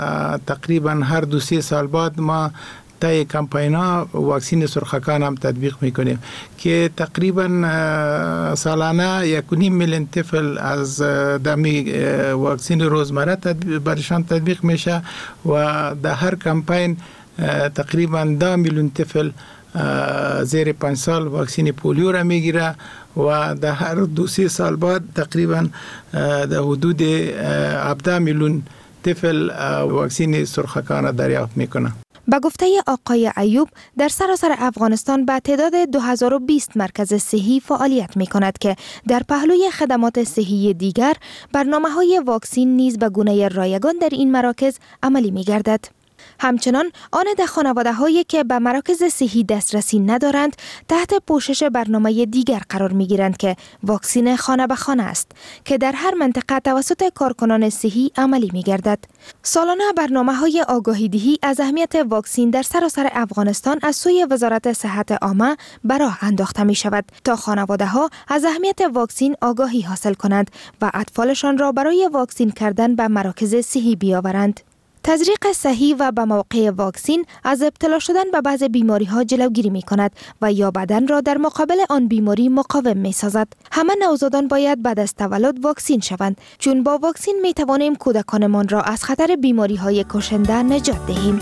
تقریبا هر 2-3 سال بعد ما طی کمپینا واکسین سرخکان هم تطبیق میکنیم که تقریبا سالانه 1.5 میلیون طفل از دمی واکسین روزمره برشان تطبیق میشه و در هر کمپین تقریبا 10 میلیون طفل زیر 5 سال واکسین پولیو را میگیره و در هر 2-3 سال بعد تقریبا در حدود 17 میلیون طفل واکسین سرخکان دریافت میکنه. به گفته آقای ایوب، در سراسر افغانستان به تعداد 2020 مرکز صحی فعالیت می کند که در پهلوی خدمات صحی دیگر برنامه‌های واکسین نیز به گونه رایگان در این مراکز عملی می گردد. همچنان آن در خانواده‌هایی که به مراکز صحی دسترسی ندارند تحت پوشش برنامه دیگر قرار می‌گیرند که واکسین خانه به خانه است که در هر منطقه توسط کارکنان صحی عملی می‌گردد. سالانه برنامه‌های آگاهی‌دهی از اهمیت واکسین در سراسر افغانستان از سوی وزارت صحت عامه به راه انداخته می‌شود تا خانواده‌ها از اهمیت واکسین آگاهی حاصل کنند و اطفالشان را برای واکسین کردن به مراکز صحی بیاورند. تزریق صحیح و به موقع واکسین از ابتلا شدن به بعض بیماری‌ها جلوگیری می‌کند و یا بدن را در مقابل آن بیماری مقاوم می‌سازد. همه نوزادان باید بعد از تولد واکسین شوند، چون با واکسین می‌توانیم کودکانمان را از خطر بیماری‌های کشنده نجات دهیم.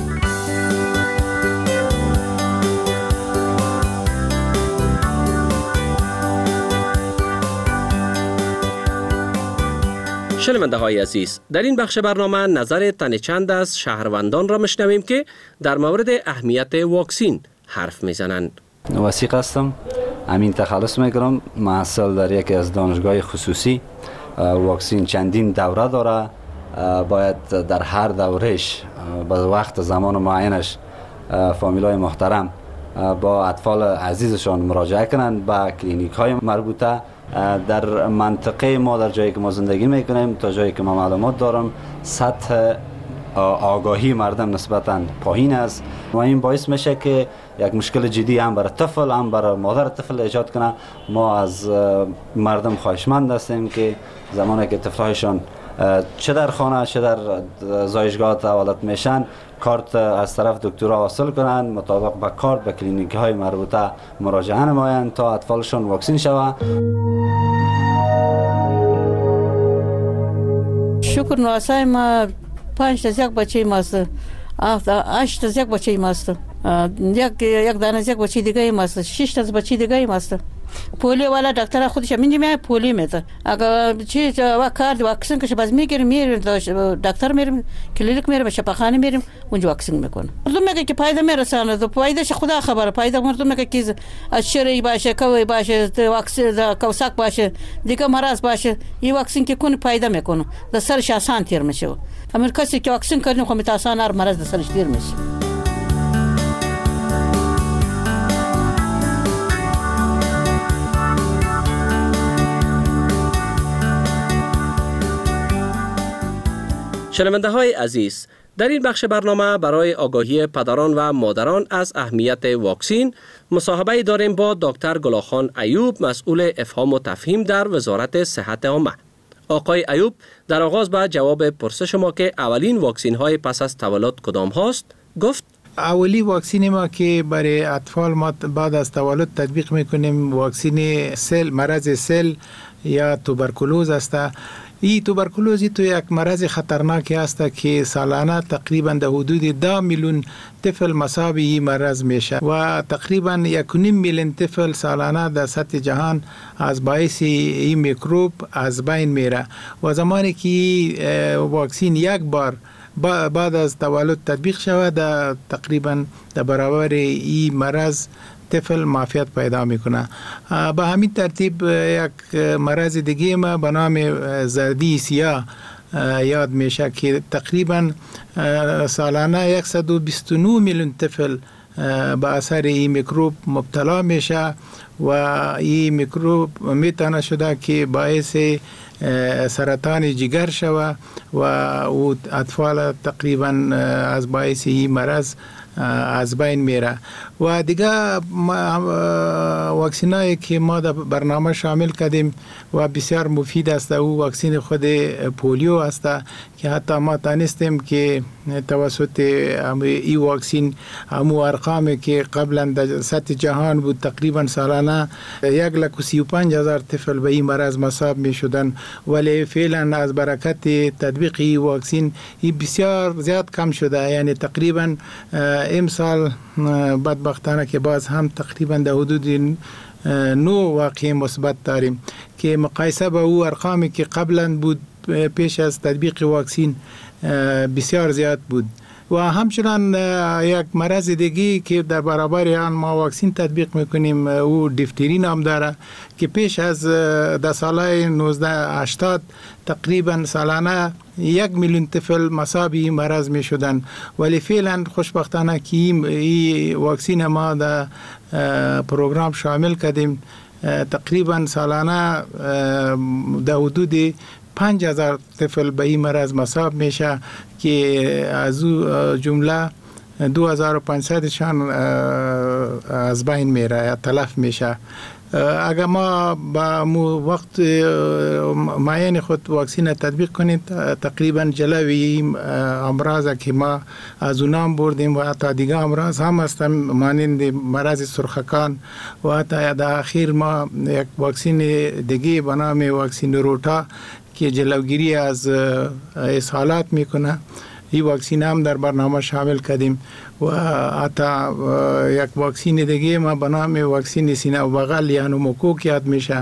شنونده های عزیز، در این بخش برنامه نظر تن چند از شهروندان را میشنویم که در مورد اهمیت واکسین حرف میزنند. وثیق هستم، امین تخلص میکنم، محصل در یکی از دانشگاه خصوصی. واکسین چندین دوره داره، باید در هر دورهش به وقت زمان معینش فامیلای محترم با اطفال عزیزشان مراجعه کنند به کلینیک های مربوطه. در منطقه ما، در جایی که ما زندگی میکنیم، تا جایی که ما معلومات دارم، سطح آگاهی مردم نسبتاً پایین است و این باعث میشه که یک مشکل جدی هم برای طفل هم برای مادر طفل ایجاد کنه. ما از مردم خواهشمند هستیم که زمانی که طفلهایشان چه در خانه چه در زایشگاه تولد میشن، کارت از طرف دکترها حاصل کنند، مطابق با کارت به کلینیک های مربوطه مراجعه نمایند تا اطفالشان واکسین شوند. شکر نواسای ما 5 تا یک بچه ماست، 8 تا یک بچه ماست، یک دانه یک بچه دیگه ماست، 6 تا بچه دیگه ماست. پولیو والا دکتر خودش میگه پولیو میده، اگر چی کار واکسن که باز میگیریم دکتر میریم کلینیک میریم شفاخانه میریم اونجا واکسن میکنه. مردم میگه که فایده میرسانه، تو فایدهش خدا خبره. فایده مردم میگه که از شری باشه، کوی باشه، واکسن کوساک باشه، دیگه مرض باشه، این واکسن که کنه فایده میکنه، در سرش آسان تیر میشه. اما کسی که واکسن کنه خو میتاسان هر مرض در سرش تیر میشه. شنونده های عزیز، در این بخش برنامه برای آگاهی پدران و مادران از اهمیت واکسین مصاحبه داریم با دکتر گلاخان ایوب، مسئول افهام و تفهیم در وزارت صحت عامه. آقای ایوب در آغاز به جواب پرسش ما که اولین واکسین های پس از تولد کدام هاست گفت: اولی واکسین ما که برای اطفال ما بعد از تولد تطبیق میکنیم واکسین سل، مرض سل یا توبرکولوز است. این توبرکولوز تو یک مرض خطرناک است که سالانه تقریبا در حدود 10 میلیون طفل مصاب این مرض میشه و تقریبا 1.5 میلیون طفل سالانه در سطح جهان از باعث این میکروب از بین میره و زمانی که واکسین یک بار بعد از تولد تطبیق شود تقریبا در برابر این مرض طفل معافیت پیدا میکنه. به همین ترتیب یک مرض دیگه ما به نام زردی سیاه یاد میشه که تقریبا سالانه 129 میلیون طفل به اثر این میکروب مبتلا میشه و این میکروب میتونه شده که باعث سرطان جگر شود و اطفال تقریبا از باعث این مرض از بین میره. و دیگه واکسینایی که ما در برنامه شامل کردیم و بسیار مفید است، او واکسین خود پولیو است که حتی ما تانستیم که توسط این واکسین همو ارقامی که قبلا در سطح جهان بود تقریبا سالانه 135,000 طفل به این مرض مصاب می شدن، ولی فعلا از برکت تطبیق این واکسین این بسیار زیاد کم شده. یعنی تقریبا امسال بدبختانه که باز هم تقریبا در حدود 9 واقعه مثبت داریم که مقایسه با او ارقامی که قبلا بود پیش از تطبیق واکسین بسیار زیاد بود. و همچنان یک مرض دیگی که در برابر آن ما واکسین تطبیق میکنیم او دیفتری نام داره که پیش از در سال 1980 تقریبا سالانه 1 میلیون طفل مصاب این مرض می شدن، ولی فعلا خوشبختانه که این واکسین ما در پروگرام شامل کردیم تقریبا سالانه در حدود 5,000 طفل به این مرض مصاب میشه که از او جمله 2,500 شان از بین میره یا تلف میشه. اگر ما با وقت معین خود واکسین تطبیق کنیم تقریبا جلوی امراض که ما از اونام بردیم و حتی دیگه امراض هم هستن مانند مرض سرخکان و حتی در اخیر ما یک واکسین دیگه به نام واکسین روتا که جلوگیری از اسهالات میکنه، این واکسین هم در برنامه شامل کردیم. و حتی یک واکسین دیگه ما به نام واکسین سینه و بغل یا نوموکوک یاد میشه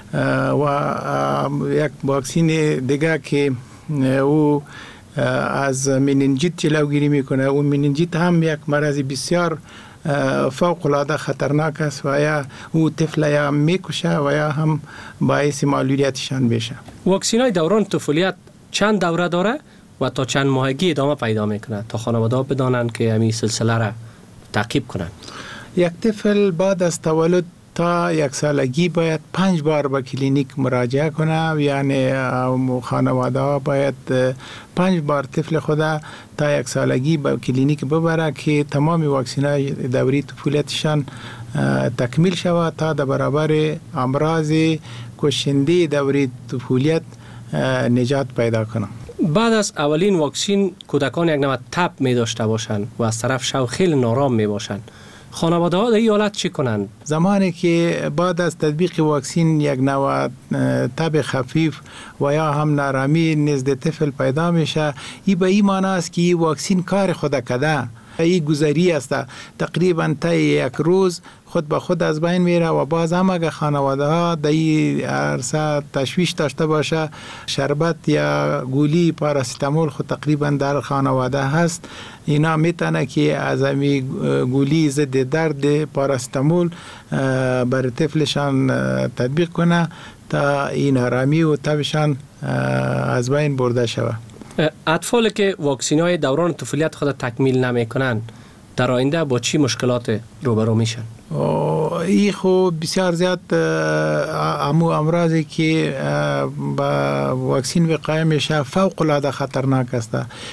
و یک واکسین دیگه که او از مننجیت جلوگیری میکنه. اون مننجیت هم یک مرض بسیار فوق العاده خطرناک است و یا او طفل یا میکشه و یا هم باعث معلولیتشان میشه. واکسین های دوران طفولیت چند دوره داره و تا چند ماهگی ادامه پیدا میکنه تا خانواده ها بدانند که همین سلسله را تعقیب کنند؟ یک طفل بعد از تولد تا 1 سالگی باید 5 بار به کلینیک مراجعه کنه، یعنی خانواده ها باید 5 بار طفل خود تا 1 سالگی به کلینیک ببره که تمام واکسین های دوره طفولیتشان تکمیل شود تا در برابر امراض کشنده دوره طفولیت نجات پیدا کنه. بعد از اولین واکسین کودکان یک نوع تب می داشته باشند و از طرف شو خیلی نارام می باشند. خانواده ها در این حالت چی کنند؟ زمانی که بعد از تطبیق واکسین یک نوع تب خفیف و یا هم نارامی نزد طفل پیدا میشه، این به این معنی است که این واکسین کار خود کرده. این گذری است، تقریبا تا 1 روز خود به خود از بین میره و باز هم اگر خانواده ها در این عرصه تشویش داشته باشه شربت یا گولی پاراستامول خود تقریبا در خانواده هست، اینا میتونه که از امی گولی ضد درد پاراستامول بر طفلشان تطبیق کنه تا این آرامی و تبشان از بین برده شود. اطفالی که واکسین های دوران طفولیت خود تکمیل نمی کنند در آینده با چی مشکلات روبرو میشن؟ این خب بسیار زیاد امراضی که با واکسین وقایع میشه فوق العاده خطرناک است.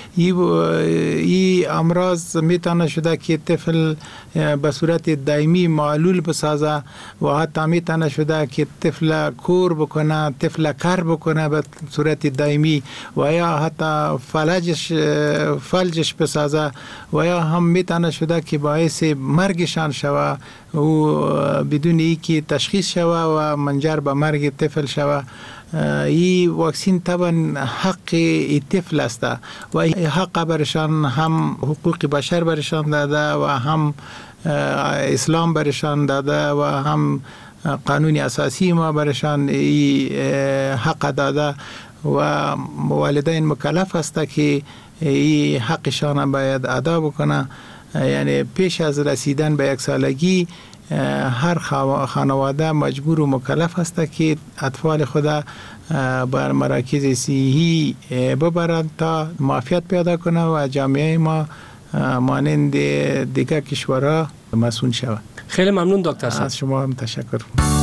این امراض میتونه شده که طفل به صورت دائمی معلول بسازه و حتی میتونه شده که طفل کور بکنه، طفل کر بکنه به صورت دائمی و یا حتی فلجش بسازه و یا هم میتونه شده که باعث مرگشان شوه و بدون اینکه تشخیص شوه و منجر به مرگ طفل شوه. این واکسین طبعا حق طفل است و حق برشان هم حقوق بشر برشان داده و هم اسلام برشان داده و هم قانون اساسی ما برشان حق داده و والدین مکلف است که این حقشان باید ادا بکنه. یعنی پیش از رسیدن به 1 سالگی هر خانواده مجبور و مکلف است که اطفال خود بر مراکز صحی ببرند تا معافیت پیدا کنه و جامعه ما مانند دیگر کشورها مسئول شود. خیلی ممنون دکتر صاحب. از شما هم تشکر.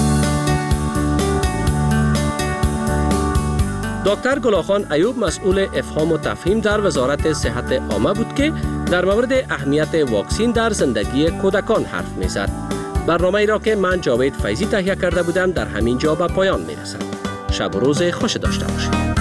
دکتر گلاخان ایوب مسئول افهام و تفهیم در وزارت صحت عامه بود که در مورد اهمیت واکسین در زندگی کودکان حرف می‌زد. برنامه ای را که من جاوید فیضی تهیه کرده بودم در همین جا به پایان می‌رسد. شب و روز خوش داشته باشید.